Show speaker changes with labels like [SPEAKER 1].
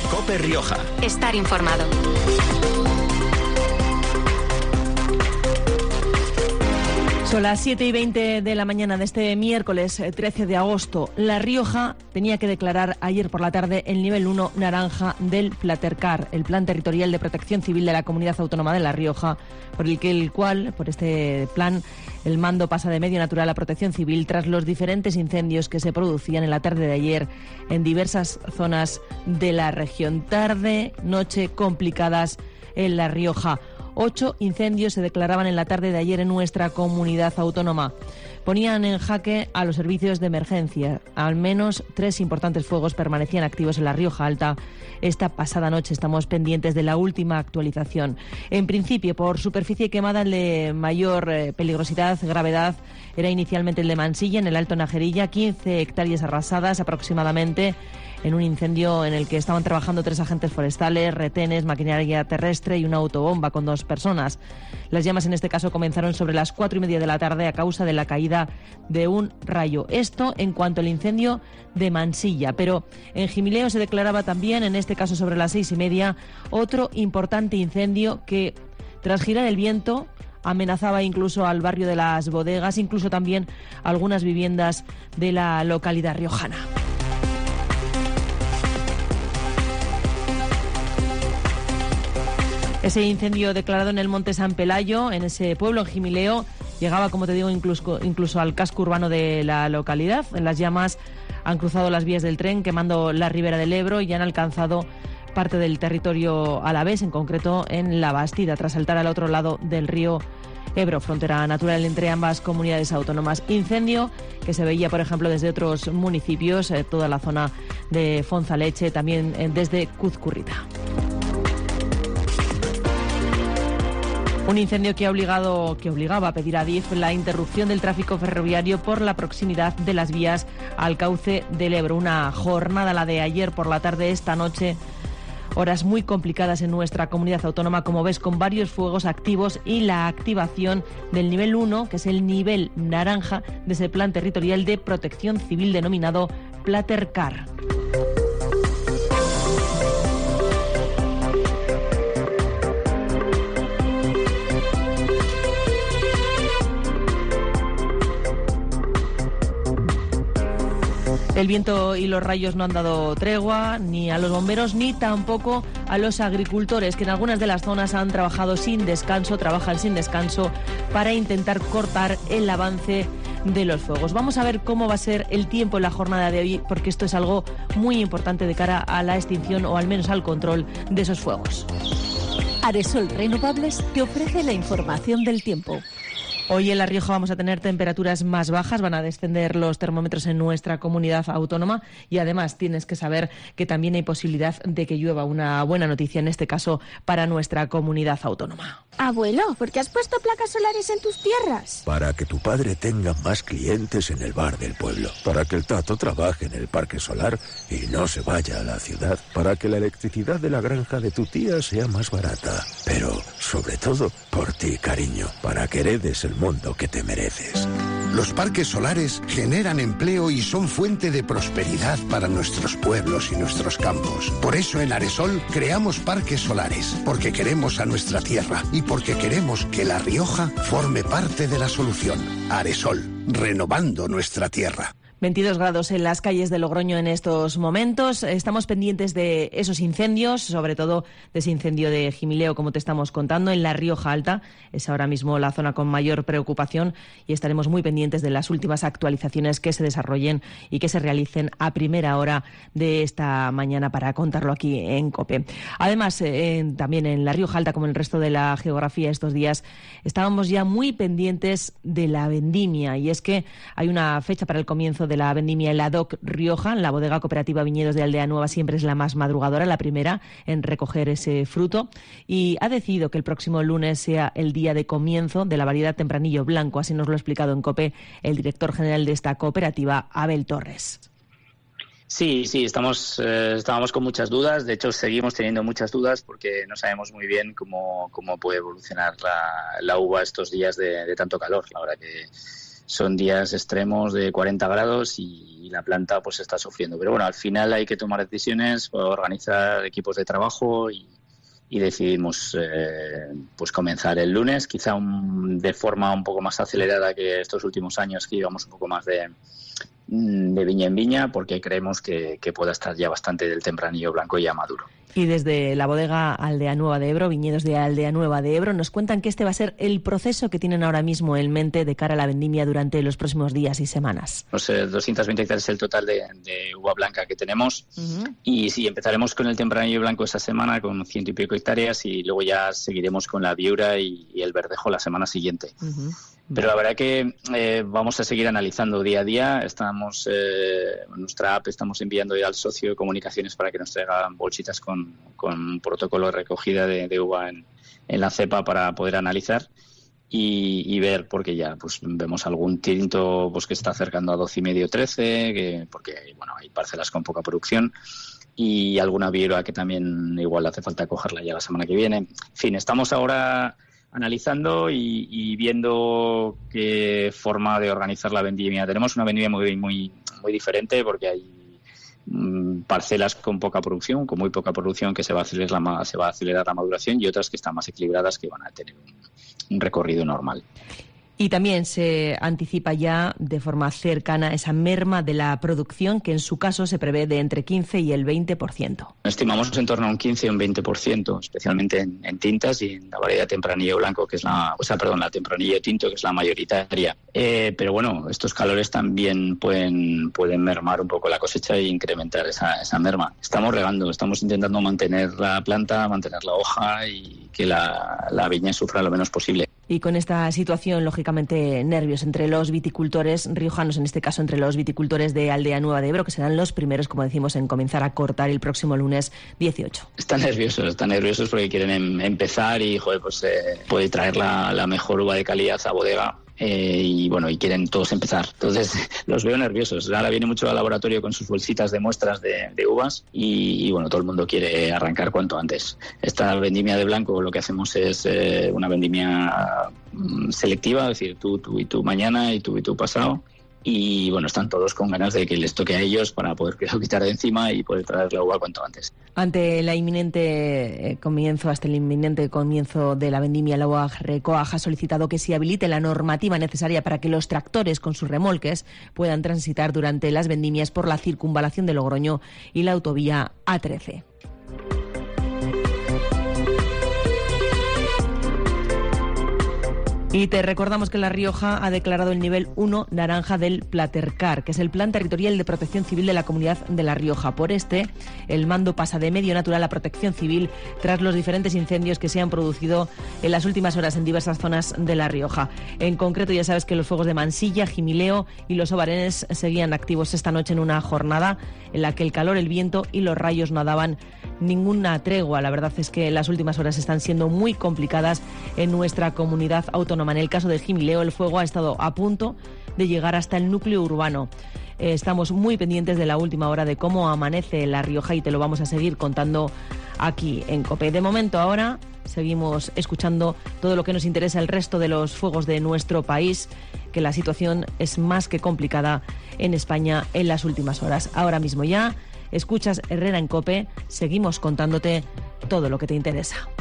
[SPEAKER 1] COPE Rioja.
[SPEAKER 2] Estar informado.
[SPEAKER 3] Son las 7:20 de la mañana de este miércoles 13 de agosto. La Rioja tenía que declarar ayer por la tarde el nivel 1 naranja del Platercar, el Plan Territorial de Protección Civil de la Comunidad Autónoma de La Rioja, por este plan, el mando pasa de medio natural a protección civil tras los diferentes incendios que se producían en la tarde de ayer en diversas zonas de la región. Tarde, noche complicadas en La Rioja. 8 incendios se declaraban en la tarde de ayer en nuestra comunidad autónoma. Ponían en jaque a los servicios de emergencia. Al menos 3 importantes fuegos permanecían activos en La Rioja Alta. Esta pasada noche estamos pendientes de la última actualización. En principio, por superficie quemada, el de mayor peligrosidad, gravedad, era inicialmente el de Mansilla, en el Alto Najerilla, 15 hectáreas arrasadas aproximadamente, en un incendio en el que estaban trabajando 3 agentes forestales, retenes, maquinaria terrestre y una autobomba con 2 personas. Las llamas en este caso comenzaron sobre las 4:30 de la tarde a causa de la caída de un rayo. Esto en cuanto al incendio de Mansilla, pero en Jimileo se declaraba también, en este caso sobre las 6:30, otro importante incendio que, tras girar el viento, amenazaba incluso al barrio de Las Bodegas, incluso también algunas viviendas de la localidad riojana. Ese incendio declarado en el Monte San Pelayo, en ese pueblo, en Jimileo, llegaba, como te digo, incluso al casco urbano de la localidad. Las llamas han cruzado las vías del tren, quemando la ribera del Ebro, y han alcanzado parte del territorio alavés, en concreto en La Bastida, tras saltar al otro lado del río Ebro, frontera natural entre ambas comunidades autónomas. Incendio que se veía, por ejemplo, desde otros municipios, toda la zona de Fonzaleche, también desde Cuzcurrita. Un incendio que obligaba a pedir a Adif la interrupción del tráfico ferroviario por la proximidad de las vías al cauce del Ebro. Una jornada, la de ayer por la tarde, esta noche, horas muy complicadas en nuestra comunidad autónoma, como ves, con varios fuegos activos y la activación del nivel 1, que es el nivel naranja de ese plan territorial de protección civil denominado Platercar. El viento y los rayos no han dado tregua ni a los bomberos ni tampoco a los agricultores, que en algunas de las zonas trabajan sin descanso para intentar cortar el avance de los fuegos. Vamos a ver cómo va a ser el tiempo en la jornada de hoy, porque esto es algo muy importante de cara a la extinción o al menos al control de esos fuegos.
[SPEAKER 4] Aresol Renovables te ofrece la información del tiempo.
[SPEAKER 3] Hoy en La Rioja vamos a tener temperaturas más bajas, van a descender los termómetros en nuestra comunidad autónoma, y además tienes que saber que también hay posibilidad de que llueva. Una buena noticia en este caso para nuestra comunidad autónoma.
[SPEAKER 5] Abuelo, ¿por qué has puesto placas solares en tus tierras?
[SPEAKER 6] Para que tu padre tenga más clientes en el bar del pueblo. Para que el Tato trabaje en el parque solar y no se vaya a la ciudad. Para que la electricidad de la granja de tu tía sea más barata. Pero, sobre todo, por ti, cariño. Para que heredes el mundo que te mereces.
[SPEAKER 7] Los parques solares generan empleo y son fuente de prosperidad para nuestros pueblos y nuestros campos. Por eso en Aresol creamos parques solares, porque queremos a nuestra tierra y porque queremos que La Rioja forme parte de la solución. Aresol, renovando nuestra tierra.
[SPEAKER 3] 22 grados en las calles de Logroño en estos momentos. Estamos pendientes de esos incendios, sobre todo de ese incendio de Jimileo, como te estamos contando, en La Rioja Alta. Es ahora mismo la zona con mayor preocupación, y estaremos muy pendientes de las últimas actualizaciones que se desarrollen y que se realicen a primera hora de esta mañana para contarlo aquí en COPE. Además, también en La Rioja Alta, como en el resto de la geografía estos días, estábamos ya muy pendientes de la vendimia, y es que hay una fecha para el comienzo de la vendimia en la DOC Rioja. La bodega cooperativa Viñedos de Aldea Nueva siempre es la más madrugadora, la primera en recoger ese fruto, y ha decidido que el próximo lunes sea el día de comienzo de la variedad Tempranillo Blanco. Así nos lo ha explicado en COPE el director general de esta cooperativa, Abel Torres.
[SPEAKER 8] Sí, estábamos con muchas dudas. De hecho, seguimos teniendo muchas dudas porque no sabemos muy bien cómo puede evolucionar la uva estos días de tanto calor. La verdad que son días extremos de 40 grados y la planta pues está sufriendo. Pero bueno, al final hay que tomar decisiones, organizar equipos de trabajo y decidimos pues comenzar el lunes, quizá de forma un poco más acelerada que estos últimos años, que íbamos un poco más de viña en viña, porque creemos que pueda estar ya bastante del tempranillo blanco ya maduro.
[SPEAKER 3] Y desde la bodega Aldea Nueva de Ebro, viñedos de Aldea Nueva de Ebro, nos cuentan que este va a ser el proceso que tienen ahora mismo en mente de cara a la vendimia durante los próximos días y semanas.
[SPEAKER 8] 220 hectáreas es el total de uva blanca que tenemos. Uh-huh. Y sí, empezaremos con el tempranillo blanco esta semana con 100 y pico hectáreas y luego ya seguiremos con la viura y el verdejo la semana siguiente. Uh-huh. Pero la verdad que vamos a seguir analizando día a día. Estamos en nuestra app estamos enviando ya al socio de comunicaciones para que nos traigan bolsitas con un protocolo de recogida de uva en la cepa para poder analizar y ver, porque ya pues vemos algún tinto pues que está acercando a 12,5, 13, porque bueno, hay parcelas con poca producción, y alguna viura que también igual hace falta cogerla ya la semana que viene. En fin, estamos ahora analizando y viendo qué forma de organizar la vendimia. Tenemos una vendimia muy diferente porque hay parcelas con poca producción, con muy poca producción, que se va a acelerar la maduración, y otras que están más equilibradas, que van a tener un recorrido normal.
[SPEAKER 3] Y también se anticipa ya de forma cercana esa merma de la producción, que en su caso se prevé de entre 15 y el 20%.
[SPEAKER 8] Estimamos en torno a un 15 y un 20%, especialmente en tintas y en la variedad tempranillo blanco, que es la tempranillo tinto, que es la mayoritaria. Pero bueno, estos calores también pueden mermar un poco la cosecha e incrementar esa merma. Estamos regando, estamos intentando mantener la planta, mantener la hoja y que la viña sufra lo menos posible.
[SPEAKER 3] Y con esta situación, lógicamente, nervios entre los viticultores riojanos, en este caso entre los viticultores de Aldea Nueva de Ebro, que serán los primeros, como decimos, en comenzar a cortar el próximo lunes 18.
[SPEAKER 8] Están nerviosos porque quieren empezar y, puede traer la mejor uva de calidad a bodega. Y quieren todos empezar. Entonces los veo nerviosos. Ahora viene mucho al laboratorio con sus bolsitas de muestras de uvas y todo el mundo quiere arrancar cuanto antes. Esta vendimia de blanco, lo que hacemos es una vendimia selectiva, es decir, tú y tú mañana y tú pasado. Y están todos con ganas de que les toque a ellos para poder quitar de encima y poder traer la uva cuanto antes.
[SPEAKER 3] Hasta el inminente comienzo de la vendimia, la UAG-RECOAG ha solicitado que se habilite la normativa necesaria para que los tractores con sus remolques puedan transitar durante las vendimias por la circunvalación de Logroño y la autovía A13. Y te recordamos que La Rioja ha declarado el nivel 1 naranja del Platercar, que es el Plan Territorial de Protección Civil de la Comunidad de La Rioja. Por el mando pasa de medio natural a protección civil tras los diferentes incendios que se han producido en las últimas horas en diversas zonas de La Rioja. En concreto, ya sabes que los fuegos de Mansilla, Jimileo y Los Obarenes seguían activos esta noche en una jornada en la que el calor, el viento y los rayos no daban ninguna tregua. La verdad es que las últimas horas están siendo muy complicadas en nuestra comunidad autónoma. En el caso de Jimileo, el fuego ha estado a punto de llegar hasta el núcleo urbano. Estamos muy pendientes de la última hora de cómo amanece La Rioja y te lo vamos a seguir contando aquí en COPE. De momento, ahora seguimos escuchando todo lo que nos interesa, el resto de los fuegos de nuestro país, que la situación es más que complicada en España en las últimas horas. Ahora mismo ya escuchas Herrera en COPE, seguimos contándote todo lo que te interesa.